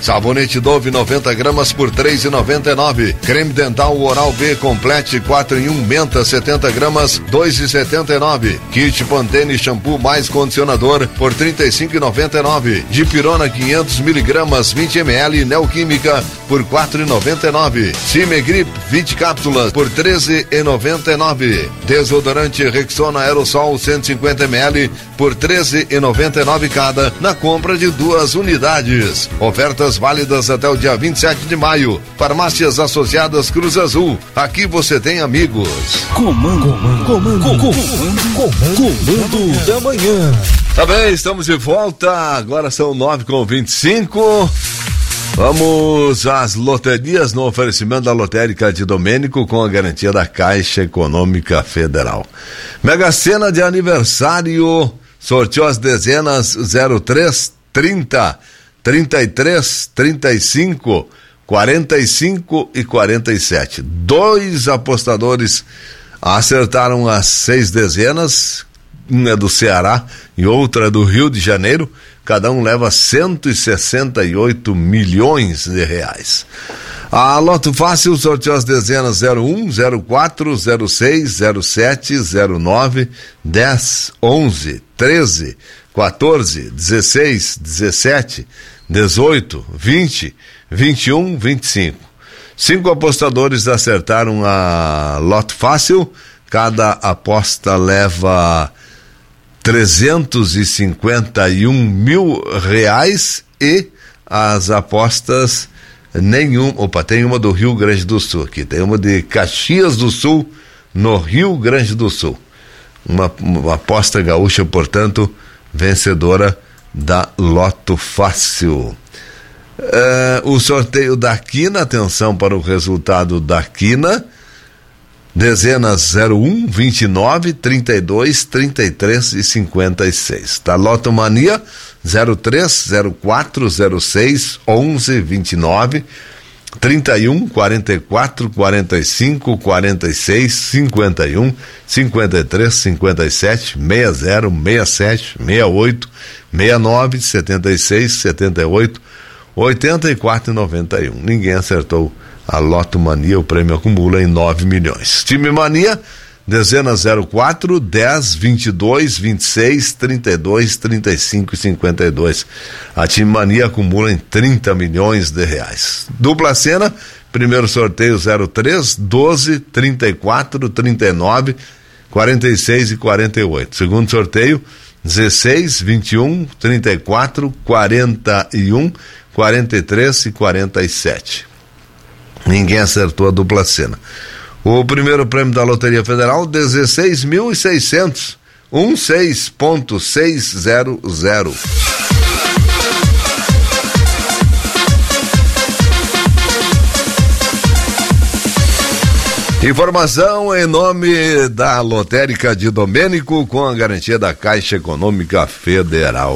Sabonete Dove 90 gramas por R$3,99. Creme dental Oral B Complete 4 em 1 menta 70 gramas R$2,79. Kit Pantene shampoo mais condicionador por R$35,99. Dipirona 500 miligramas 20 ml Neoquímica por R$4,99. Cimegrip 20 cápsulas por R$13,99. Desodorante Rexona Aerosol 150 ml por R$13,99 cada na compra de 2 unidades. Ofertas válidas até o dia 27 de maio. Farmácias Associadas Cruz Azul. Aqui você tem amigos. Comando da manhã. Tá bem, estamos de volta. Agora são 9h25. Vamos às loterias no oferecimento da Lotérica de Domênico com a garantia da Caixa Econômica Federal. Mega Sena de aniversário, sorteou as dezenas 03, 30, 33, 35, 45 e 47. 2 apostadores acertaram as 6 dezenas, uma é do Ceará e outra é do Rio de Janeiro. Cada um leva 168 milhões de reais. A Loto Fácil sorteou as dezenas 01, 04, 06, 07, 09, 10, 11, 13, 14, 16, 17, 18, 20, 21, 25. 5 apostadores acertaram a Loto Fácil. Cada aposta leva R$351 mil e as apostas tem uma do Rio Grande do Sul aqui, tem uma de Caxias do Sul no Rio Grande do Sul, uma aposta gaúcha, portanto vencedora da Loto Fácil. O sorteio da Quina, atenção para o resultado da Quina. Dezenas 01, 29, 32, 33 e 56. Da Lotomania 03, 04, 06, 11, 29, 31, 44, 45, 46, 51, 53, 57, 60, 67, 68, 69, 76, 78, 84 e 91. Ninguém acertou a Loto Mania. O prêmio acumula em 9 milhões. Time Mania, dezenas 04, 10, 22, 26, 32, 35 e 52. A Time Mania acumula em 30 milhões de reais. Dupla Sena, primeiro sorteio 03, 12, 34, 39, 46 e 48. Segundo sorteio 16, 21, 34, 41, 43 e 47. Ninguém acertou a dupla Sena. O primeiro prêmio da Loteria Federal, 16.600, 16.600. Informação em nome da Lotérica de Domênico com a garantia da Caixa Econômica Federal.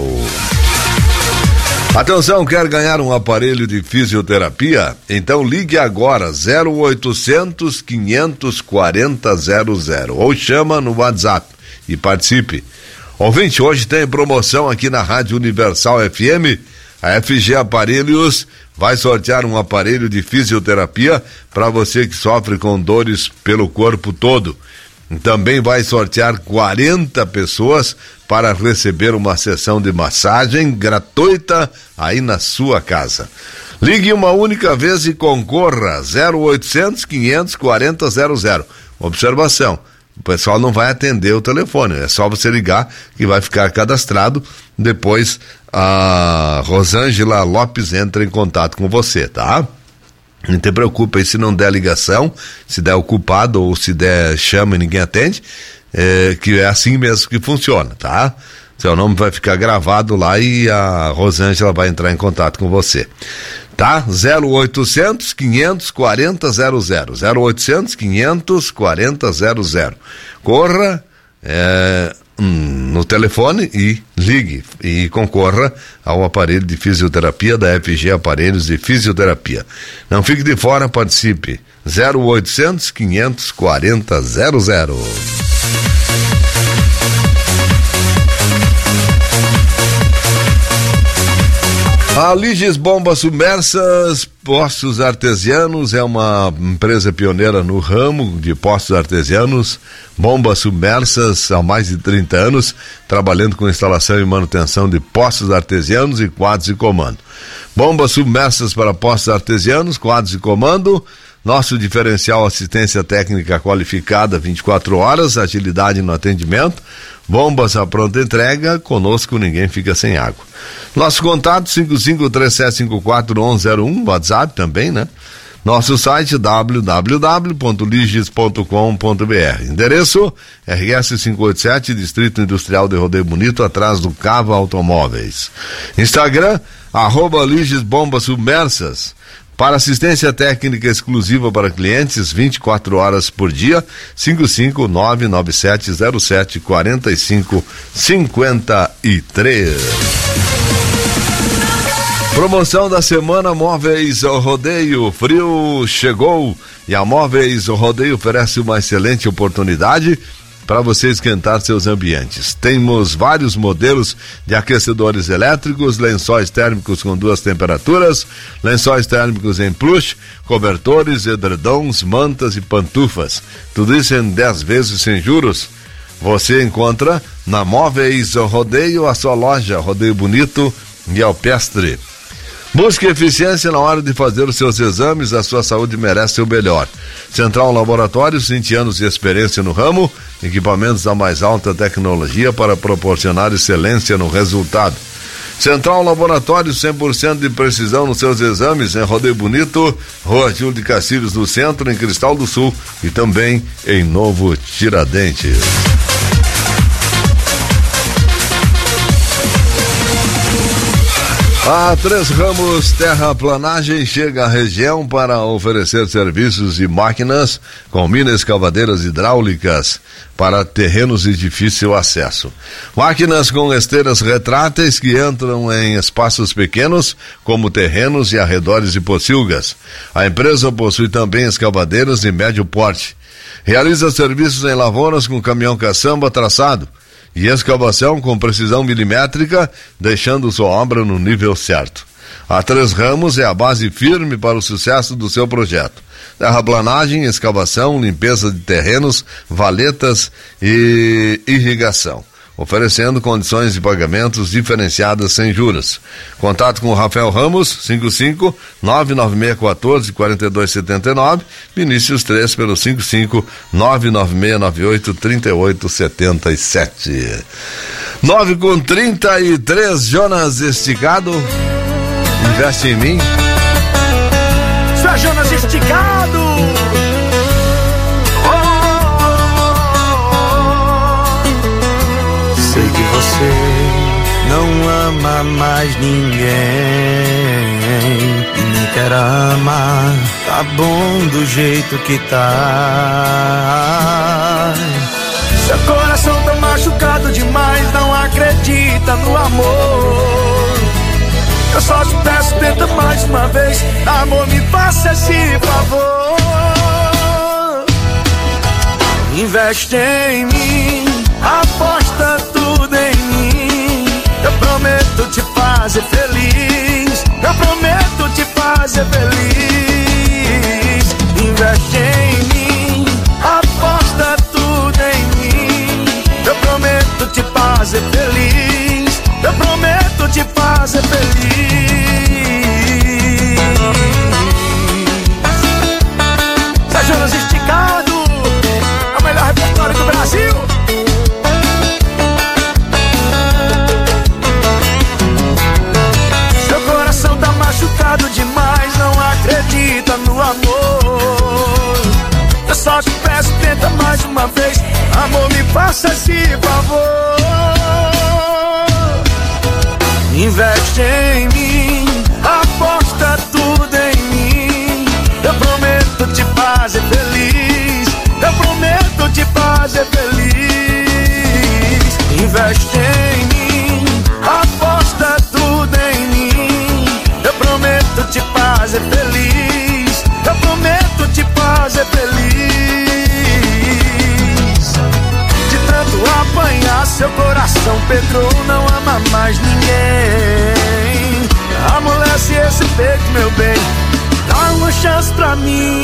Atenção, quer ganhar um aparelho de fisioterapia? Então ligue agora 0800 540 00 ou chama no WhatsApp e participe. Ouvinte, hoje tem promoção aqui na Rádio Universal FM. A FG Aparelhos vai sortear um aparelho de fisioterapia para você que sofre com dores pelo corpo todo. Também vai sortear 40 pessoas para receber uma sessão de massagem gratuita aí na sua casa. Ligue uma única vez e concorra 0800 540 00. Observação, o pessoal não vai atender o telefone, é só você ligar que vai ficar cadastrado. Depois a Rosângela Lopes entra em contato com você, tá? Não te preocupe aí se não der ligação, se der ocupado ou se der chama e ninguém atende, que é assim mesmo que funciona, tá? Seu nome vai ficar gravado lá e a Rosângela vai entrar em contato com você, tá? 0800 540 00, 0800 540 00. Corra no telefone e ligue e concorra ao aparelho de fisioterapia da FG Aparelhos de Fisioterapia. Não fique de fora, participe. 0800 540 00. A Liges Bombas Submersas Postos Artesianos é uma empresa pioneira no ramo de postos artesianos, bombas submersas há mais de 30 anos, trabalhando com instalação e manutenção de postos artesianos e quadros de comando. Bombas submersas para postos artesianos, quadros de comando. Nosso diferencial, assistência técnica qualificada 24 horas, agilidade no atendimento, bombas à pronta entrega, conosco ninguém fica sem água. Nosso contato 5537541101, WhatsApp também, né? Nosso site www.liges.com.br. Endereço RS 587, Distrito Industrial de Rodeio Bonito, atrás do Cava Automóveis. Instagram, @Liges Bombas Submersas. Para assistência técnica exclusiva para clientes, 24 horas por dia, 55997074553. Promoção da semana Móveis Rodeio. Frio chegou e a Móveis Rodeio oferece uma excelente oportunidade para você esquentar seus ambientes. Temos vários modelos de aquecedores elétricos, lençóis térmicos com 2 temperaturas, lençóis térmicos em plush, cobertores, edredons, mantas e pantufas. Tudo isso em 10 vezes sem juros. Você encontra na Móveis Rodeio, a sua loja Rodeio Bonito e Alpestre. Busque eficiência na hora de fazer os seus exames, a sua saúde merece o melhor. Central Laboratórios, 20 anos de experiência no ramo, equipamentos da mais alta tecnologia para proporcionar excelência no resultado. Central Laboratórios, 100% de precisão nos seus exames, em Rodeio Bonito, Rua Gil de Castilhos do Centro, em Cristal do Sul e também em Novo Tiradentes. A Três Ramos Terraplanagem chega à região para oferecer serviços de máquinas com minas escavadeiras hidráulicas para terrenos de difícil acesso. Máquinas com esteiras retráteis que entram em espaços pequenos, como terrenos e arredores de pocilgas. A empresa possui também escavadeiras de médio porte. Realiza serviços em lavouras com caminhão caçamba traçado e escavação com precisão milimétrica, deixando sua obra no nível certo. A Três Ramos é a base firme para o sucesso do seu projeto. Terraplanagem, escavação, limpeza de terrenos, valetas e irrigação, oferecendo condições de pagamentos diferenciadas sem juros. Contato com o Rafael Ramos, 55-99614-4279, Vinícius 3 pelo 55-99698-3877. 9:33, Jonas Esticado, investe em mim. Isso é Jonas Esticado. Sei que você não ama mais ninguém, nem quer amar, tá bom do jeito que tá. Seu coração tá machucado demais, não acredita no amor. Eu só te peço, tenta mais uma vez, amor, me faça esse favor. Investe em mim, aposta tudo em mim. Eu prometo te fazer feliz, eu prometo te fazer feliz. Investe em mim, aposta tudo em mim. Eu prometo te fazer feliz, eu prometo te fazer feliz. Zé Jonas Esticado, é o melhor repertório do Brasil. Seu coração tá machucado demais, não acredita no amor. Eu só te peço, tenta mais uma vez, amor, me faça esse favor. Investe em mim, aposta tudo em mim. Eu prometo te fazer feliz, eu prometo te fazer feliz. Investe em mim, aposta tudo em mim. Eu prometo te fazer feliz, eu prometo te fazer feliz. De tanto apanhar, seu coração Pedro não ama mais ninguém. Amolece esse peito, meu bem, dá uma chance pra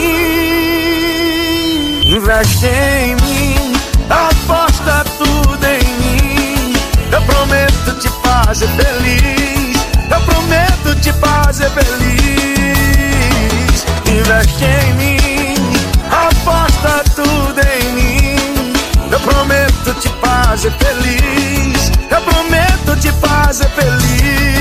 mim. Investe em mim, aposta tudo em mim. Eu prometo te fazer feliz, eu prometo te fazer feliz. Investe em mim, aposta tudo em mim. Eu prometo te fazer feliz, eu prometo te fazer feliz.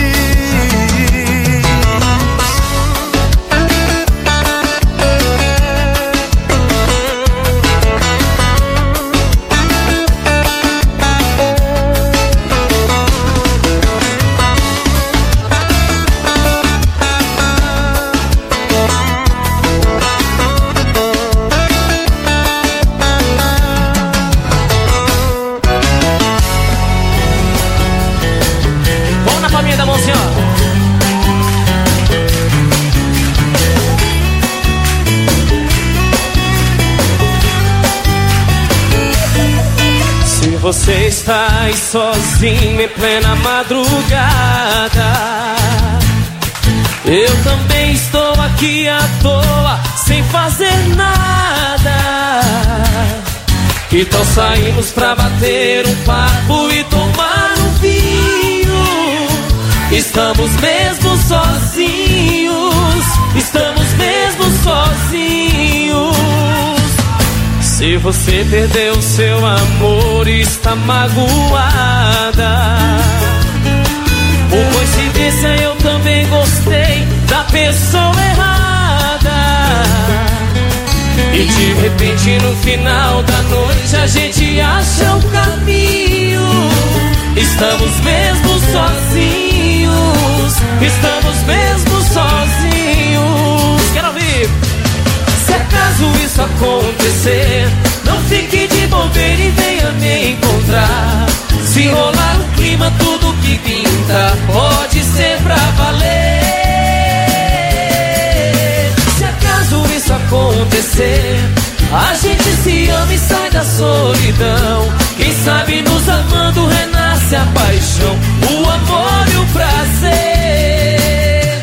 Você está aí sozinho em plena madrugada. Eu também estou aqui à toa, sem fazer nada. Que tal sairmos pra bater um papo e tomar um vinho? Estamos mesmo sozinhos, estamos mesmo sozinhos. Se você perdeu seu amor e está magoada, por coincidência eu também gostei da pessoa errada. E de repente no final da noite a gente acha o caminho. Estamos mesmo sozinhos, estamos mesmo sozinhos. Quero ouvir. Se acaso isso acontecer, não fique de bobeira e venha me encontrar. Se rolar o clima, tudo que pinta pode ser pra valer. Se acaso isso acontecer, a gente se ama e sai da solidão. Quem sabe nos amando renasce a paixão, o amor e o prazer.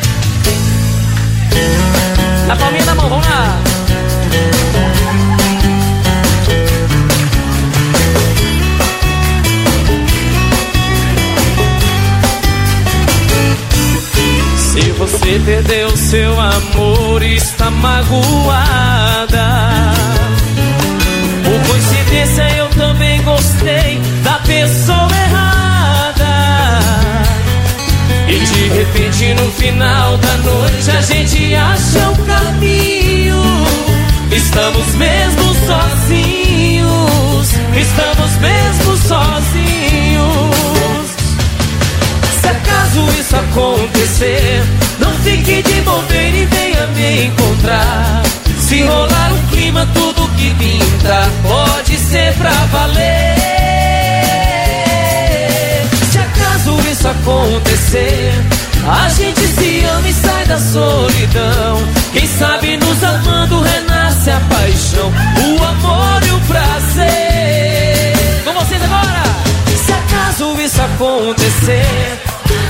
Na palminha da mão, vamos lá. Se você perdeu seu amor e está magoada, por coincidência eu também gostei da pessoa errada. E de repente no final da noite a gente acha o caminho. Estamos mesmo sozinhos, estamos mesmo sozinhos. Se acaso isso acontecer, não fique de bobeira e venha me encontrar. Se rolar o clima, tudo que pinta pode ser pra valer. Se acaso isso acontecer, a gente se ama e sai da solidão. Quem sabe nos amando renasce a paixão, o amor e o prazer. Com vocês agora. Se acaso isso acontecer,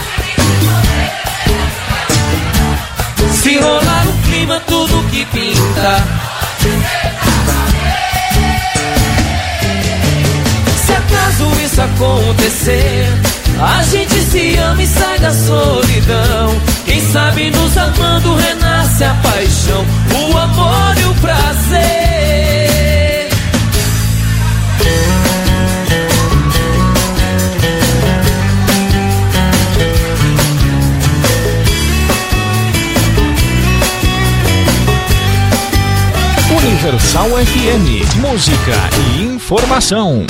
se rolar o clima, tudo que pinta. Se acaso isso acontecer, a gente se ama e sai da solidão. Quem sabe nos amando renasce a paixão, o amor e o prazer. Universal FM, música e informação.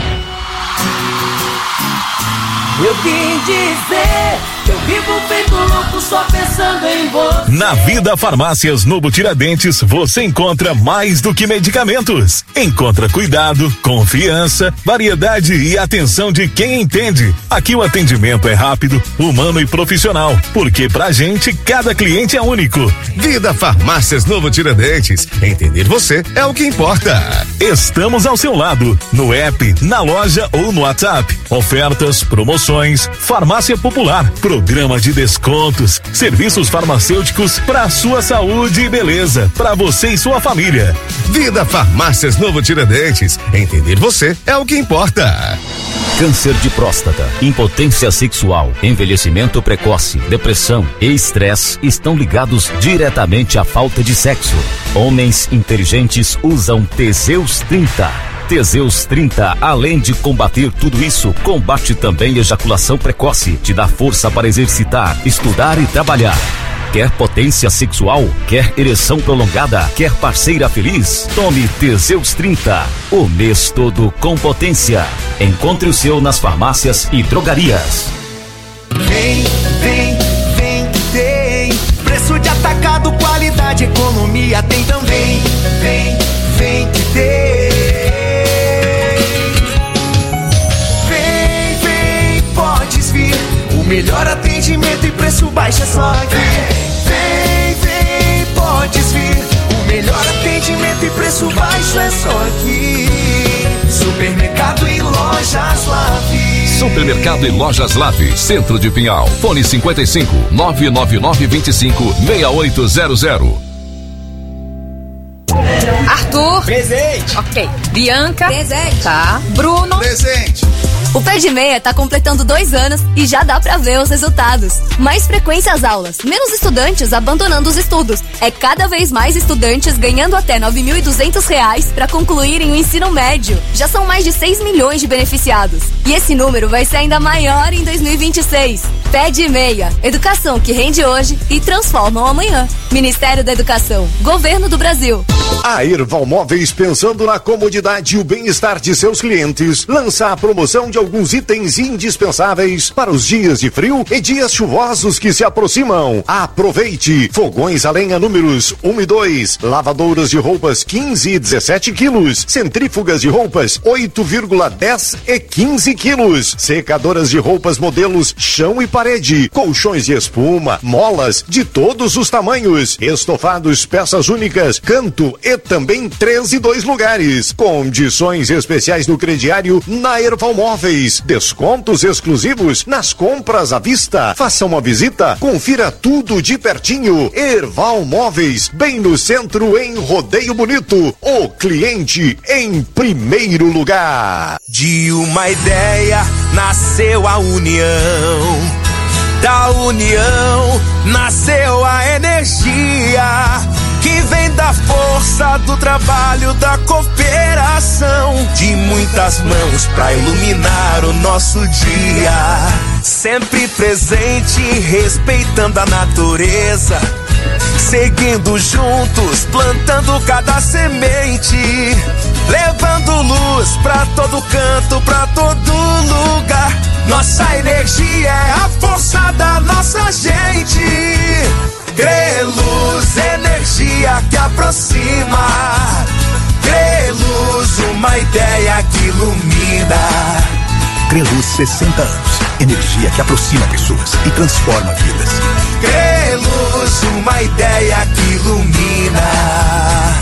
Eu vim dizer que eu vivo feito louco só pensando em você. Na Vida Farmácias Novo Tiradentes você encontra mais do que medicamentos. Encontra cuidado, confiança, variedade e atenção de quem entende. Aqui o atendimento é rápido, humano e profissional, porque pra gente cada cliente é único. Vida Farmácias Novo Tiradentes. Entender você é o que importa. Estamos ao seu lado, no app, na loja ou no WhatsApp. Ofertas, promoções, farmácia popular, produtos programa de descontos, serviços farmacêuticos para sua saúde e beleza, para você e sua família. Vida Farmácias Novo Tiradentes. Entender você é o que importa. Câncer de próstata, impotência sexual, envelhecimento precoce, depressão e estresse estão ligados diretamente à falta de sexo. Homens inteligentes usam Teseus 30. Teseus 30, além de combater tudo isso, combate também ejaculação precoce, te dá força para exercitar, estudar e trabalhar. Quer potência sexual? Quer ereção prolongada? Quer parceira feliz? Tome Teseus 30, o mês todo com potência. Encontre o seu nas farmácias e drogarias. Vem, vem, vem que tem preço de atacado, qualidade, economia tem também. Vem, vem que tem. O melhor atendimento e preço baixo é só aqui. Vem, vem, podes vir. O melhor atendimento e preço baixo é só aqui. Supermercado e Lojas Lave. Supermercado e Lojas Lave, Centro de Pinhal. Fone 55 999 25 6800. Arthur. Presente. Ok. Bianca. Presente. Tá. Bruno. Presente. O Pé de Meia tá completando 2 anos e já dá pra ver os resultados. Mais frequência às aulas, menos estudantes abandonando os estudos. É cada vez mais estudantes ganhando até R$ 9.200 pra concluírem o ensino médio. Já são mais de 6 milhões de beneficiados. E esse número vai ser ainda maior em 2026. Pé de Meia, educação que rende hoje e transforma o amanhã. Ministério da Educação, Governo do Brasil. A Erval Móveis, pensando na comodidade e o bem-estar de seus clientes, lança a promoção de alguns itens indispensáveis para os dias de frio e dias chuvosos que se aproximam. Aproveite! Fogões a lenha números 1 e 2, lavadoras de roupas 15 e 17 quilos, centrífugas de roupas 8,10 e 15 quilos, secadoras de roupas modelos chão e parede, colchões de espuma, molas de todos os tamanhos, estofados, peças únicas, canto e também 3 e 2 lugares. Condições especiais no crediário na Erval Móveis. Descontos exclusivos nas compras à vista. Faça uma visita, confira tudo de pertinho. Erval Móveis, bem no centro, em Rodeio Bonito. O cliente em primeiro lugar. De uma ideia nasceu a união. Da união nasceu a energia que vem da força do trabalho, da cooperação, de muitas mãos pra iluminar o nosso dia. Sempre presente, respeitando a natureza, seguindo juntos, plantando cada semente, levando luz pra todo canto, pra todo lugar. Nossa energia é a força da nossa gente. Creluz, energia que aproxima. Creluz, uma ideia que ilumina. Creluz, 60 anos. Energia que aproxima pessoas e transforma vidas. Creluz, uma ideia que ilumina.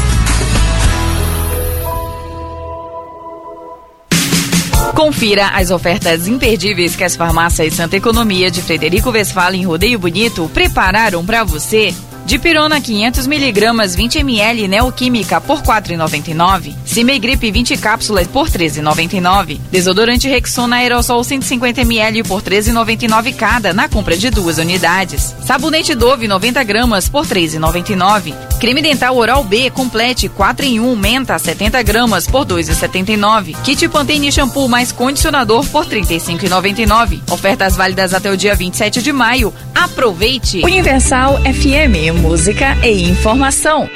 Confira as ofertas imperdíveis que as farmácias Santa Economia de Frederico Westphalen em Rodeio Bonito prepararam para você. Dipirona 500mg 20ml Neoquímica por R$ 4,99. Cimegrip 20 cápsulas por R$ 13,99. Desodorante Rexona Aerosol 150ml por R$ 13,99 cada na compra de 2 unidades. Sabonete Dove 90 gramas por R$ 3,99. Creme dental Oral B Complete 4 em 1 Menta 70 gramas por R$ 2,79. Kit Pantene Shampoo mais condicionador por R$ 35,99. Ofertas válidas até o dia 27 de maio. Aproveite! Universal FM, música e informação.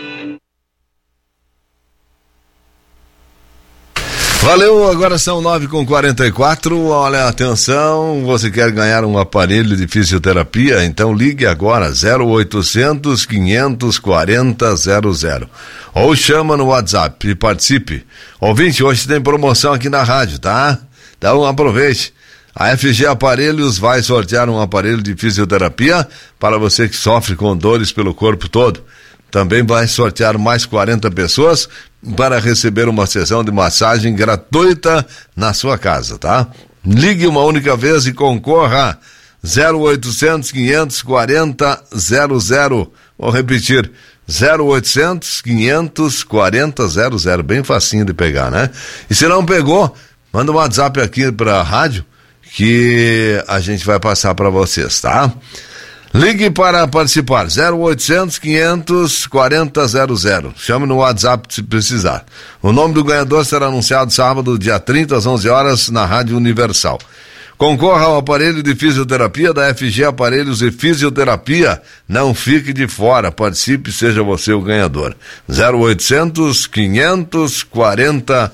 Valeu, agora são 9h44. Olha, atenção, você quer ganhar um aparelho de fisioterapia? Então ligue agora, 0800 540 00. Ou chama no WhatsApp e participe. Ouvinte, hoje tem promoção aqui na rádio, tá? Então aproveite. A FG Aparelhos vai sortear um aparelho de fisioterapia para você que sofre com dores pelo corpo todo. Também vai sortear mais 40 pessoas para receber uma sessão de massagem gratuita na sua casa, tá? Ligue uma única vez e concorra. 0800 540 00. Vou repetir, 0800 540 00. Bem facinho de pegar, né? E se não pegou, manda um WhatsApp aqui pra rádio que a gente vai passar para vocês, tá? Ligue para participar, 0800 540 00. Chame no WhatsApp se precisar. O nome do ganhador será anunciado sábado, dia 30, às 11 horas, na Rádio Universal. Concorra ao aparelho de fisioterapia da FG Aparelhos e Fisioterapia. Não fique de fora, participe, seja você o ganhador. 0800 540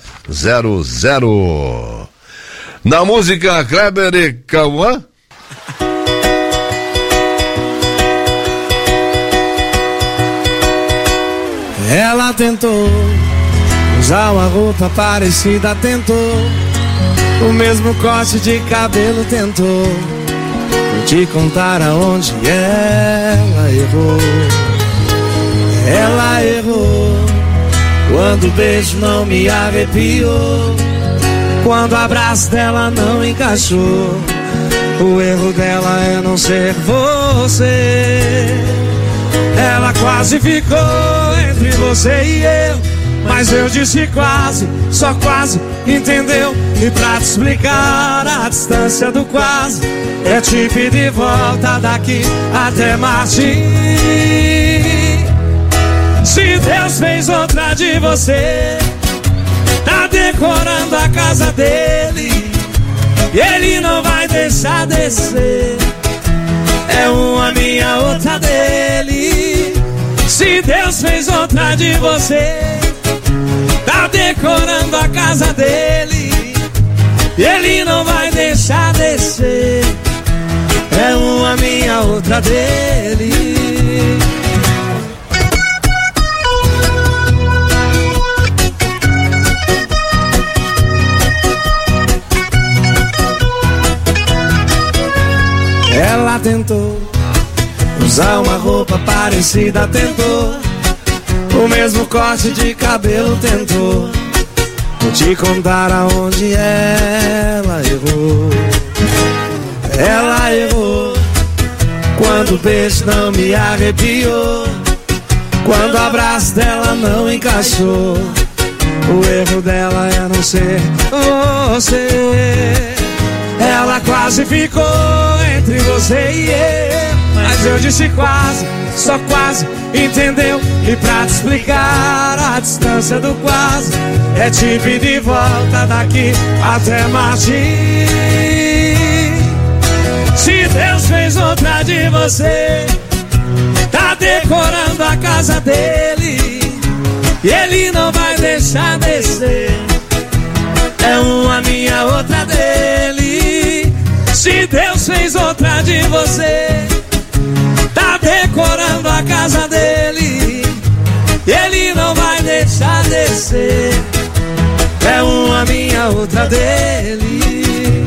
00. Na música Kleber e Cauã. Ela tentou usar uma roupa parecida, tentou o mesmo corte de cabelo, tentou. Vou te contar aonde ela errou. Ela errou quando o beijo não me arrepiou, quando o abraço dela não encaixou. O erro dela é não ser você. Ela quase ficou entre você e eu, mas eu disse quase, só quase, entendeu? E pra te explicar a distância do quase, é te pedir volta daqui até Marte. Se Deus fez outra de você, tá decorando a casa dele, e ele não vai deixar descer. É uma minha, outra dele. Se Deus fez outra de você, tá decorando a casa dele, e ele não vai deixar descer. É uma minha, outra dele. Ela tentou usar uma roupa parecida, tentou o mesmo corte de cabelo, tentou. Vou te contar aonde ela errou. Ela errou quando o beijo não me arrepiou, quando o abraço dela não encaixou. O erro dela é não ser você. Ela quase ficou entre você e eu, mas eu disse quase, só quase, entendeu? E pra te explicar a distância do quase, é te pedir volta daqui até Marte. Se Deus fez outra de você, tá decorando a casa dele, e ele não vai deixar descer. É uma minha, outra dele. Se Deus fez outra de você, tá decorando a casa dele, e ele não vai deixar descer. É uma minha, outra dele.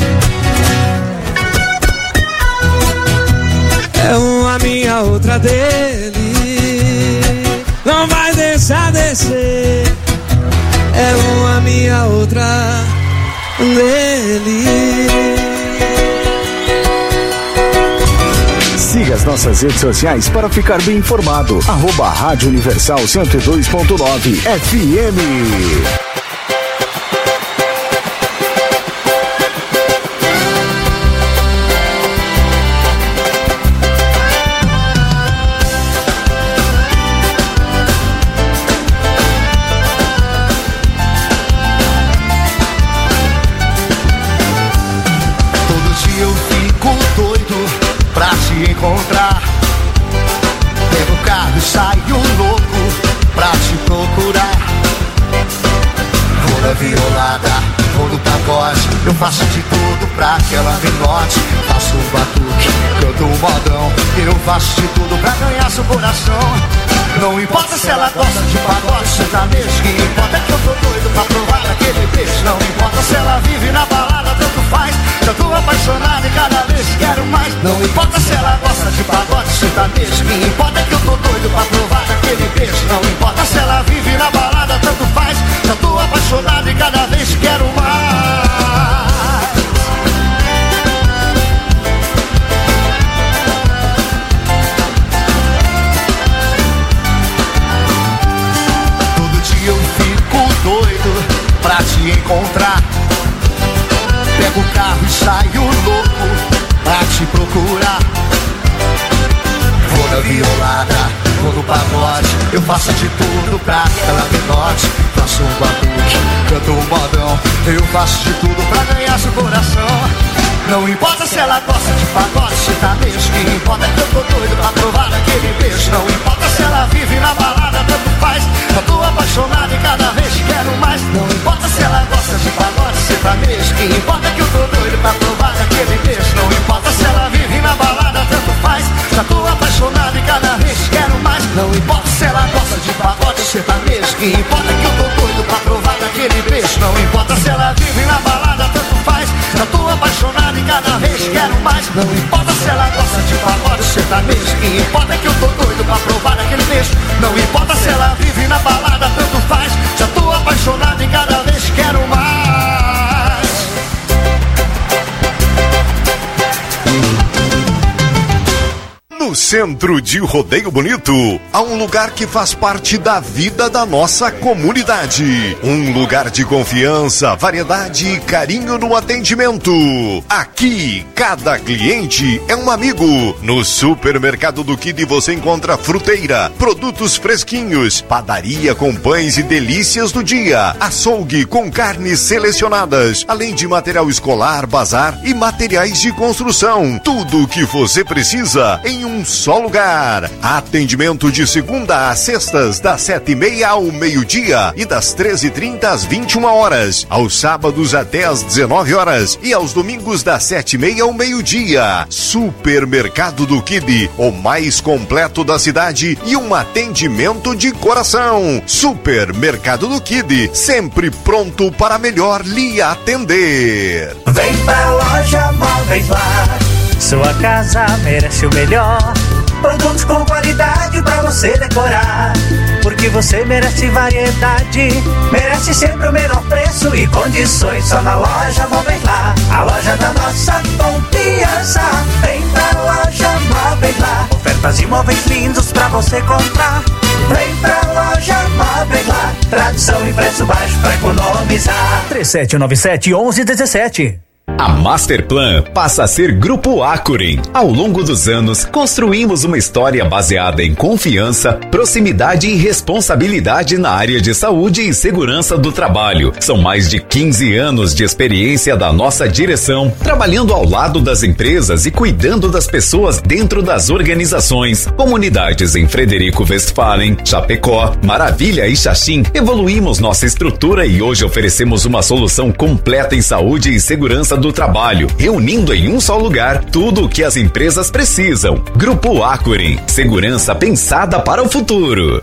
É uma minha, outra dele. Não vai deixar descer. É uma minha, outra dele. Siga as nossas redes sociais para ficar bem informado. @Rádio Universal 102.9 FM. Encontrar, pego o carro e saio louco pra te procurar. Vou na violada, vou no pagode, eu faço de tudo pra que ela me note. Faço o batuque, canto o modão, eu faço de tudo pra ganhar seu coração. Não importa se ela gosta de pagode, sertanejo, que importa é que eu tô doido pra provar aquele beijo. Não importa se ela vive na balada, tanto faz, já tô apaixonado e cada vez quero mais. Não importa se ela gosta de pagode, sertanejo, que importa é que eu tô doido pra provar aquele beijo. Não importa se ela vive na balada, tanto faz, já tô apaixonado e cada vez quero mais. pra te encontrar. Pego o carro e saio louco pra te procurar. Vou na violada, vou no pagode, eu faço de tudo pra que ela me note. Faço um batuque, canto um modão, eu faço de tudo pra ganhar seu coração. Não importa se ela gosta de pagode, sertanejo, o que importa é que eu tô doido pra provar aquele beijo. Não importa se ela vive na balada, tanto faz, eu tô apaixonado e cada vez quero mais. Não importa se ela gosta de pagode, sertanejo, o que importa é que eu tô doido pra provar aquele beijo. Não importa se ela vive na balada, tanto faz, já tô apaixonado e cada vez quero mais. Não importa se ela gosta de pagode, sertanejo, o que importa é que eu tô doido pra provar aquele beijo. Não importa se ela vive na balada, tanto faz, já tô apaixonado e cada vez quero mais. Não importa se ela gosta de pagode, sertanejo, o que importa é que eu tô doido pra provar aquele beijo. Não importa se ela vive na balada, tanto faz, já tô apaixonado e cada vez quero mais. No centro de Rodeio Bonito, há um lugar que faz parte da vida da nossa comunidade. Um lugar de confiança, variedade e carinho no atendimento. Aqui, cada cliente é um amigo. No Supermercado do Kid você encontra fruteira, produtos fresquinhos, padaria com pães e delícias do dia, açougue com carnes selecionadas, além de material escolar, bazar e materiais de construção. Tudo o que você precisa em um só lugar. Atendimento de segunda a sextas, das 7h30 ao meio-dia e das 13h30 às 21 horas. Aos sábados até às 19 horas e aos domingos das 7h30 ao meio-dia. Supermercado do Kid, o mais completo da cidade e um atendimento de coração. Supermercado do Kid, sempre pronto para melhor lhe atender. Vem pra loja Móveis Lar, sua casa merece o melhor. Produtos com qualidade pra você decorar, porque você merece variedade, merece sempre o menor preço e condições. Só na loja Móveis Lar, a loja da nossa confiança. Vem pra loja Móveis Lar, ofertas de móveis lindos pra você comprar. Vem pra loja Móveis Lar, tradição e preço baixo pra economizar. 3797-1117. A Masterplan passa a ser Grupo Acuren. Ao longo dos anos, construímos uma história baseada em confiança, proximidade e responsabilidade na área de saúde e segurança do trabalho. São mais de 15 anos de experiência da nossa direção, trabalhando ao lado das empresas e cuidando das pessoas dentro das organizações. Comunidades em Frederico Westphalen, Chapecó, Maravilha e Xaxim. Evoluímos nossa estrutura e hoje oferecemos uma solução completa em saúde e segurança do trabalho, reunindo em um só lugar tudo o que as empresas precisam. Grupo Acuren, segurança pensada para o futuro.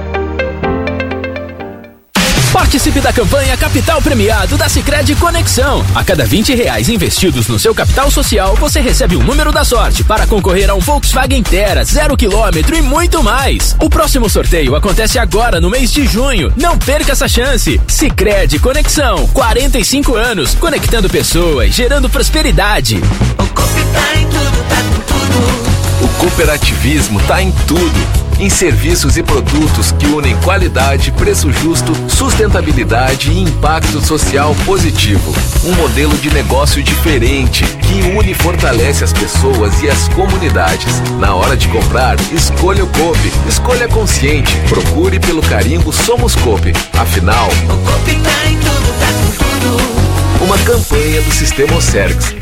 Participe da campanha Capital Premiado da Sicredi Conexão. A cada R$20 investidos no seu capital social, você recebe um número da sorte para concorrer a um Volkswagen Tera 0 km e muito mais. O próximo sorteio acontece agora no mês de junho. Não perca essa chance. Sicredi Conexão, 45 anos, conectando pessoas, gerando prosperidade. O Coop tá em tudo, tá com tudo. O cooperativismo tá em tudo. Em serviços e produtos que unem qualidade, preço justo, sustentabilidade e impacto social positivo. Um modelo de negócio diferente que une e fortalece as pessoas e as comunidades. Na hora de comprar, escolha o Coop. Escolha consciente. Procure pelo carimbo Somos Coop. Afinal, o Coop tá em tudo, tá com tudo. Uma campanha do Sistema Ocergs.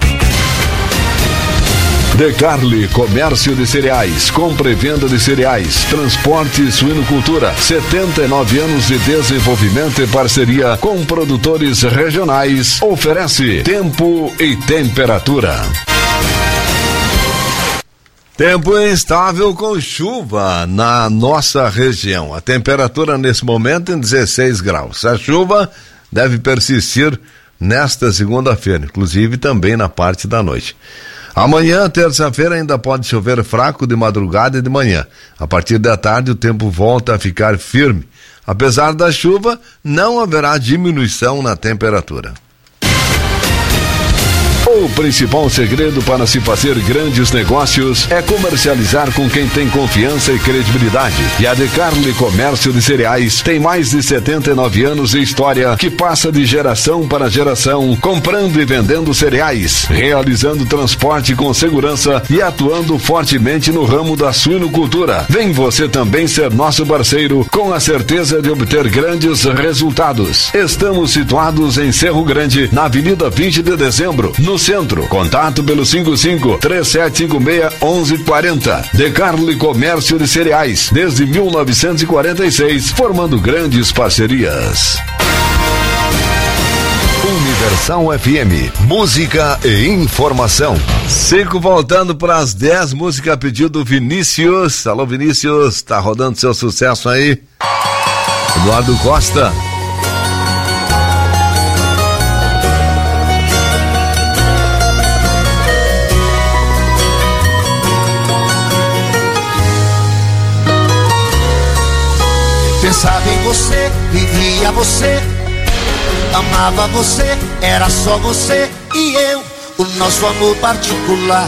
Decarli Comércio de Cereais, compra e venda de cereais, transporte e suinocultura, 79 anos de desenvolvimento e parceria com produtores regionais, oferece tempo e temperatura. Tempo instável com chuva na nossa região, a temperatura nesse momento em 16 graus, a chuva deve persistir nesta segunda-feira, inclusive também na parte da noite. Amanhã, terça-feira, ainda pode chover fraco de madrugada e de manhã. A partir da tarde, o tempo volta a ficar firme. Apesar da chuva, não haverá diminuição na temperatura. O principal segredo para se fazer grandes negócios é comercializar com quem tem confiança e credibilidade. E a Decarli Comércio de Cereais tem mais de 79 anos de história que passa de geração para geração, comprando e vendendo cereais, realizando transporte com segurança e atuando fortemente no ramo da suinocultura. Vem você também ser nosso parceiro com a certeza de obter grandes resultados. Estamos situados em Cerro Grande, na Avenida 20 de Dezembro, no centro. Contato pelo 55-3756-1140. Decarli Comércio de Cereais, desde 1946, formando grandes parcerias. Universal FM, música e informação. 5 voltando para as 10, música a pedido do Vinícius. Alô, Vinícius, tá rodando seu sucesso aí. Eduardo Costa. Pensava em você, vivia você, amava você, era só você e eu. O nosso amor particular,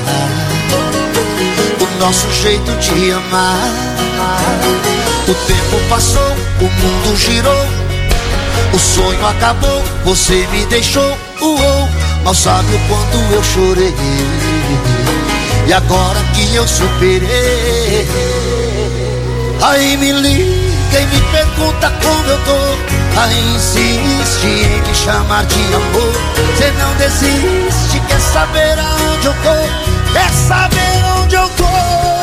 o nosso jeito de amar. O tempo passou, o mundo girou, o sonho acabou, você me deixou. Mal sabe o quanto eu chorei, e agora que eu superei, aí me liga e me pergunta como eu tô, aí insiste em me chamar de amor. Cê não desiste, quer saber aonde eu tô, quer saber onde eu tô.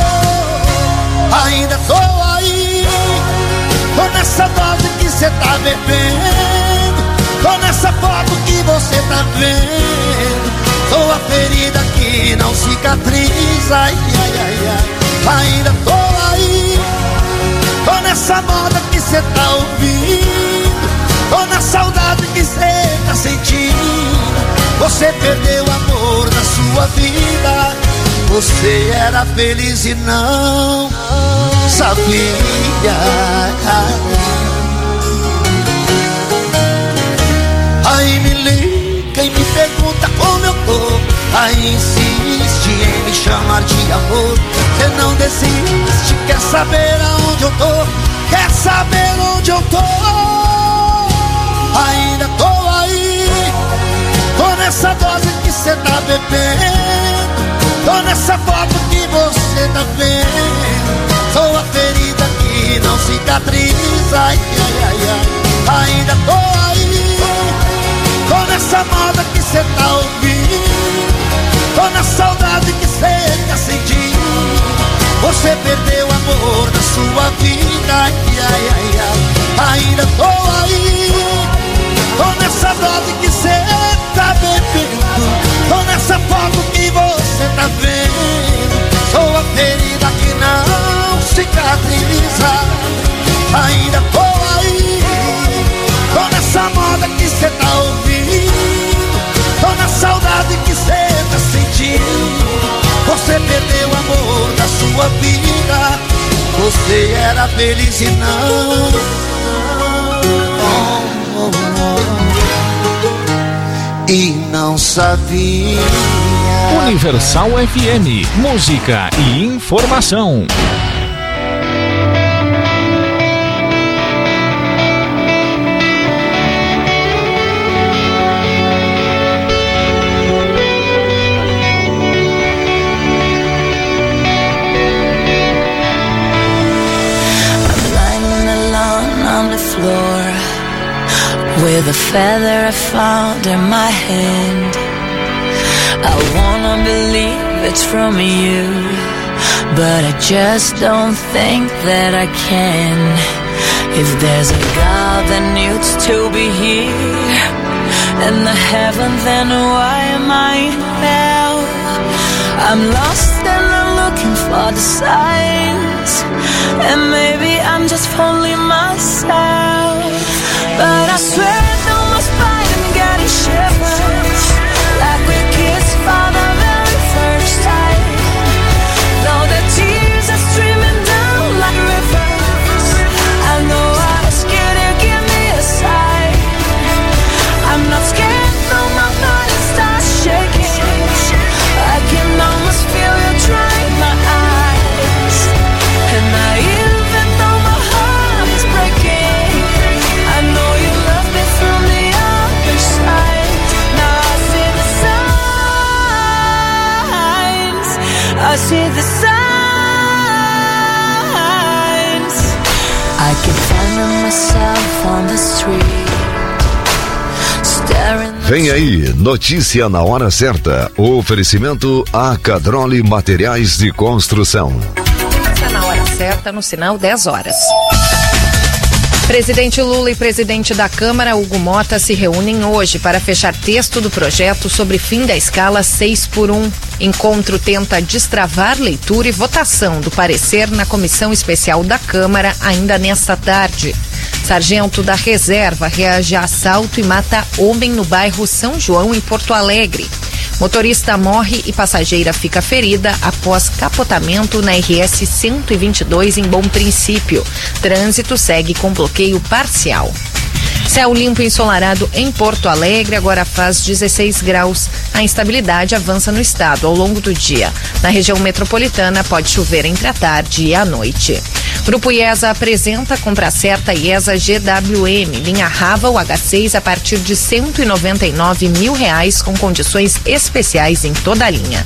Ainda tô aí, tô nessa dose que cê tá bebendo, tô nessa foto que você tá vendo, tô a ferida que não cicatriza, ai, ai, ai, ai. Ainda tô aí, tô nessa moda que cê tá ouvindo, tô na saudade que cê tá sentindo. Você perdeu o amor da sua vida, você era feliz e não sabia. Aí me liga e me pergunta como eu tô, aí insiste em me chamar de amor. Você não desiste, quer saber aonde eu tô, quer saber onde eu tô. Ainda tô aí, tô nessa dose que cê tá bebendo, tô nessa foto que você tá vendo, sou a ferida que não cicatriza, ai, ai, ai, ai. Ainda tô aí, tô nessa moda que cê tá ouvindo, tô na saudade que cê tá sentindo. Você perdeu o amor da sua vida, ai, ai, ai, ai. Ainda tô aí, tô nessa dose que cê tá bebendo, tô nessa foto que você tá vendo, sou a ferida que não cicatriza. Ainda tô aí, tô nessa moda que cê tá ouvindo, tô na saudade que cê tá sentindo. Você perdeu o amor da sua vida, você era feliz e não e não sabia. Universal FM, música e informação. With a feather I found in my hand, I wanna believe it's from you, but I just don't think that I can. If there's a God that needs to be here in the heaven, then why am I in hell? I'm lost and I'm looking for the signs, and maybe I'm just fooling myself. But I swear there was fight and getting shivers, like we kissed for the very first time. Though the tears are streaming down like rivers, I know I was scared to give me a sign. I'm not scared though my body starts shaking. I keep finding myself on the street. Vem aí, notícia na hora certa. Oferecimento Acadrole Materiais de Construção. Notícia na hora certa, no sinal 10 horas. Presidente Lula e presidente da Câmara, Hugo Mota, se reúnem hoje para fechar texto do projeto sobre fim da escala 6x1. Encontro tenta destravar leitura e votação do parecer na comissão especial da Câmara ainda nesta tarde. Sargento da Reserva reage a assalto e mata homem no bairro São João, em Porto Alegre. Motorista morre e passageira fica ferida após capotamento na RS 122 em Bom Princípio. Trânsito segue com bloqueio parcial. Céu limpo e ensolarado em Porto Alegre, agora faz 16 graus. A instabilidade avança no estado ao longo do dia. Na região metropolitana pode chover entre a tarde e a noite. Grupo IESA apresenta compra certa IESA GWM, linha Raval H6 a partir de R$199 mil com condições especiais em toda a linha.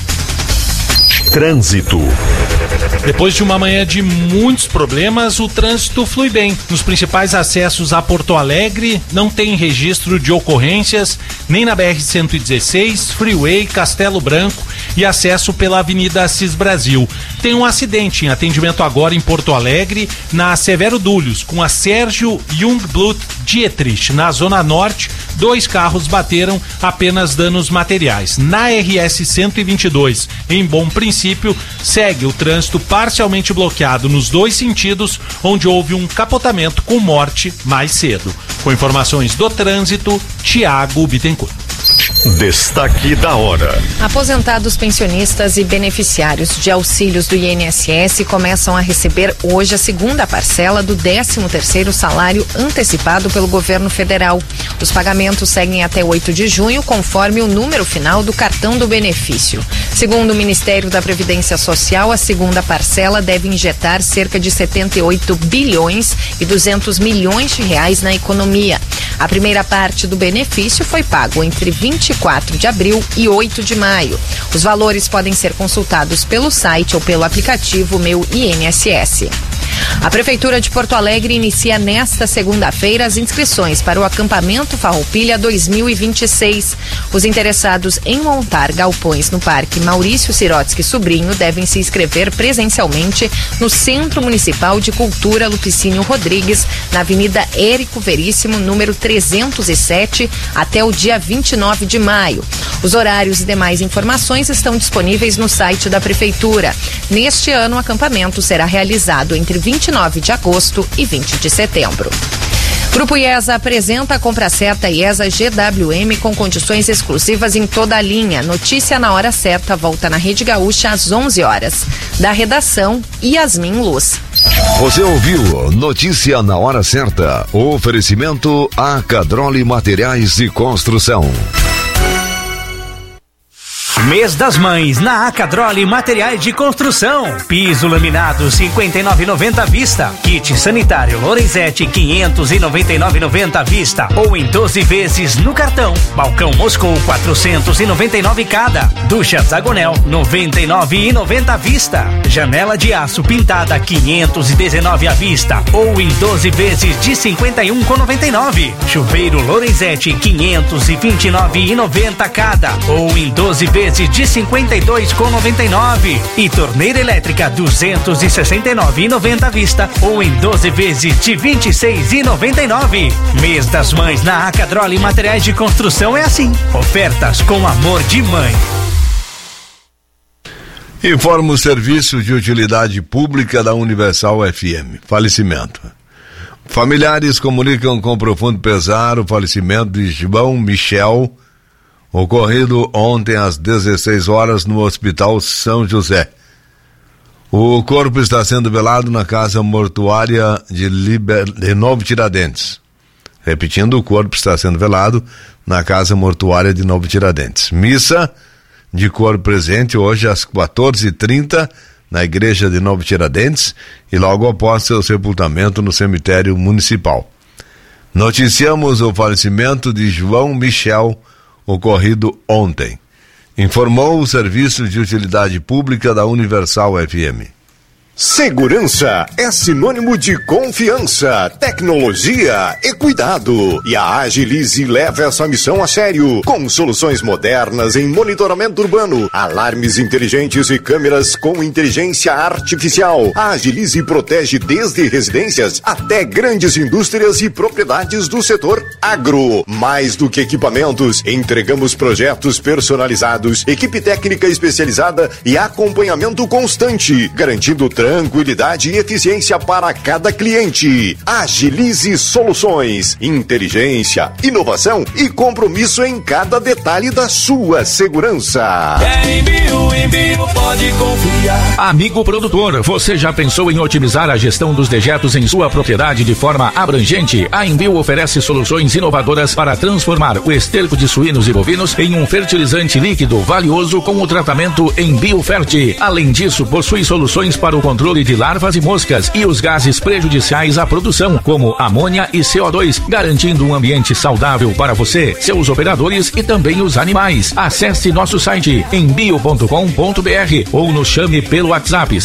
Trânsito. Depois de uma manhã de muitos problemas, o trânsito flui bem. Nos principais acessos a Porto Alegre, não tem registro de ocorrências, nem na BR-116, Freeway, Castelo Branco e acesso pela Avenida Assis Brasil. Tem um acidente em atendimento agora em Porto Alegre, na Severo Dúlios, com a Sérgio Jungblut Dietrich. Na Zona Norte, 2 carros bateram, apenas danos materiais. Na RS 122, em Bom Princípio, segue o trânsito parcialmente bloqueado nos 2 sentidos, onde houve um capotamento com morte mais cedo. Com informações do trânsito, Tiago Bittencourt. Destaque da hora. Aposentados, pensionistas e beneficiários de auxílios do INSS começam a receber hoje a segunda parcela do 13º salário antecipado pelo governo federal. Os pagamentos seguem até 8 de junho, conforme o número final do cartão do benefício. Segundo o Ministério da Previdência Social, a segunda parcela deve injetar cerca de 78 bilhões e 200 milhões de reais na economia. A primeira parte do benefício foi pago entre 24 de abril e 8 de maio. Os valores podem ser consultados pelo site ou pelo aplicativo Meu INSS. A Prefeitura de Porto Alegre inicia nesta segunda-feira as inscrições para o acampamento Farroupilha 2026. Os interessados em montar galpões no Parque Maurício Sirotsky Sobrinho devem se inscrever presencialmente no Centro Municipal de Cultura Lupicínio Rodrigues, na Avenida Érico Veríssimo, número 307, até o dia 29 de maio. Os horários e demais informações estão disponíveis no site da Prefeitura. Neste ano, o acampamento será realizado entre 29 de agosto e 20 de setembro. Grupo IESA apresenta a compra certa IESA GWM com condições exclusivas em toda a linha. Notícia na hora certa volta na Rede Gaúcha às 11 horas. Da redação, Yasmin Luz. Você ouviu Notícia na hora certa. Oferecimento Acadrole Materiais de Construção. Mês das Mães na Acadrole Materiais de Construção. Piso laminado 59,90 à vista. Kit sanitário Lorenzetti 599,90 à vista ou em 12 vezes no cartão. Balcão Moscou 499 cada. Ducha Zagonel 99,90 à vista. Janela de aço pintada 519 à vista ou em 12 vezes de 51,99. Chuveiro Lorenzetti 529,90 cada ou em 12 vezes de 52,99 e torneira elétrica 269,90 à vista ou em 12 vezes de 26,99. Mês das Mães na Acadrole Materiais de Construção é assim. Ofertas com amor de mãe. Informa o Serviço de Utilidade Pública da Universal FM. Falecimento. Familiares comunicam com profundo pesar o falecimento de João Michel, ocorrido ontem às 16 horas no Hospital São José. O corpo está sendo velado na Casa Mortuária de Novo Tiradentes. Repetindo, o corpo está sendo velado na Casa Mortuária de Novo Tiradentes. Missa de corpo presente hoje às 14h30 na Igreja de Novo Tiradentes e logo após seu sepultamento no cemitério municipal. Noticiamos o falecimento de João Michel, ocorrido ontem. Informou o Serviço de Utilidade Pública da Universal FM. Segurança é sinônimo de confiança, tecnologia e cuidado. E a Agilize leva essa missão a sério, com soluções modernas em monitoramento urbano, alarmes inteligentes e câmeras com inteligência artificial. A Agilize protege desde residências até grandes indústrias e propriedades do setor agro. Mais do que equipamentos, entregamos projetos personalizados, equipe técnica especializada e acompanhamento constante, garantindo tranquilidade e eficiência para cada cliente. Agilize Soluções, inteligência, inovação e compromisso em cada detalhe da sua segurança. Embio pode confiar. Amigo produtor, você já pensou em otimizar a gestão dos dejetos em sua propriedade de forma abrangente? A Embio oferece soluções inovadoras para transformar o esterco de suínos e bovinos em um fertilizante líquido valioso com o tratamento Embiofert. Além disso, possui soluções para o controle de larvas e moscas e os gases prejudiciais à produção, como amônia e CO2, garantindo um ambiente saudável para você, seus operadores e também os animais. Acesse nosso site embio.com.br ou nos chame pelo WhatsApp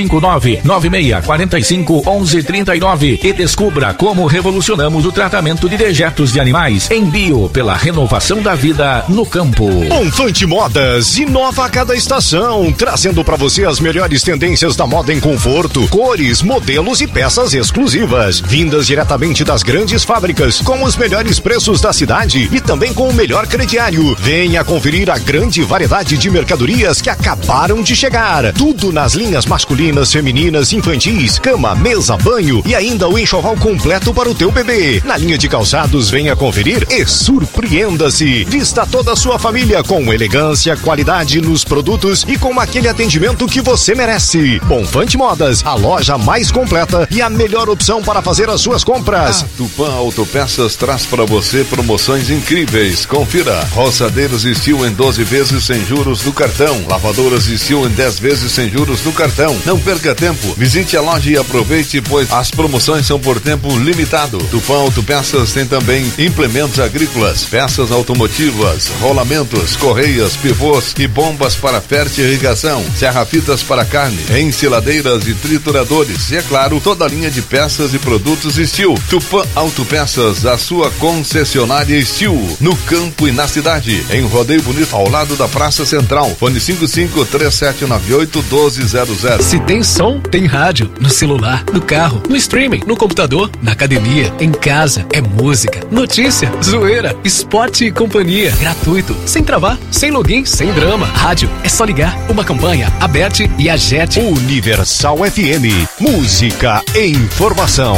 559-9645-1139 e descubra como revolucionamos o tratamento de dejetos de animais. Embio, pela renovação da vida no campo. Bonfante Modas inova a cada estação, trazendo para você as melhores tendências da moda em conforto, cores, modelos e peças exclusivas, vindas diretamente das grandes fábricas, com os melhores preços da cidade e também com o melhor crediário. Venha conferir a grande variedade de mercadorias que acabaram de chegar. Tudo nas linhas masculinas, femininas, infantis, cama, mesa, banho e ainda o enxoval completo para o teu bebê. Na linha de calçados, venha conferir e surpreenda-se. Vista toda a sua família com elegância, qualidade nos produtos e com aquele atendimento que você merece. Bonfante Modas, a loja mais completa e a melhor opção para fazer as suas compras. A Tupã Autopeças traz para você promoções incríveis. Confira: roçadeiras Steel em 12 vezes sem juros do cartão, lavadoras Steel em 10 vezes sem juros do cartão. Não perca tempo, visite a loja e aproveite, pois as promoções são por tempo limitado. Tupã Autopeças tem também implementos agrícolas, peças automotivas, rolamentos, correias, pivôs e bombas para fertirrigação, serra-fitas para carne, ensiladeiras e trituradores e, é claro, toda a linha de peças e produtos Steel. Tupã Autopeças, a sua concessionária Steel, no campo e na cidade, em Rodeio Bonito, ao lado da Praça Central. Fone 55-3798-1200. Se tem som, tem rádio, no celular, no carro, no streaming, no computador, na academia, em casa, é música, notícia, zoeira, esporte e companhia, gratuito, sem travar, sem login, sem drama. Rádio, é só ligar. Uma campanha, Aberte e Agete. Universal FM, música e informação.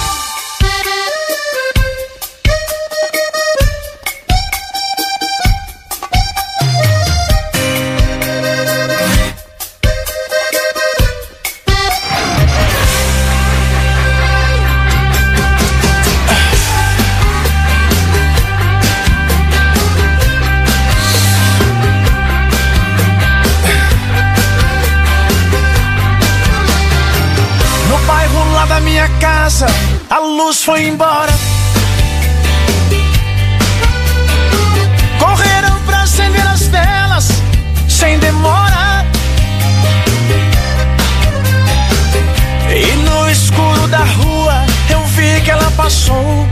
A luz foi embora. Correram pra acender as velas sem demora. E no escuro da rua eu vi que ela passou.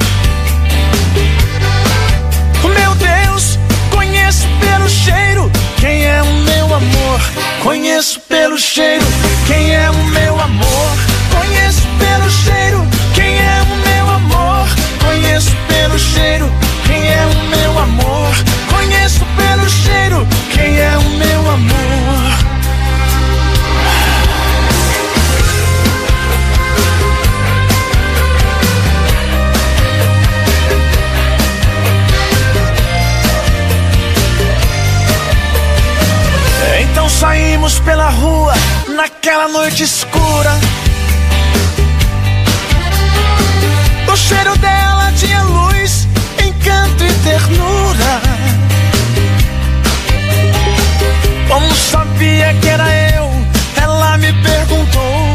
Meu Deus, conheço pelo cheiro quem é o meu amor. Conheço pelo cheiro quem é o meu amor. Conheço pelo cheiro quem é o meu amor. Conheço pelo cheiro quem é o meu amor. Conheço pelo cheiro quem é o meu amor. Então saímos pela rua naquela noite escura. O cheiro dela tinha luz, encanto e ternura. Como sabia que era eu, ela me perguntou.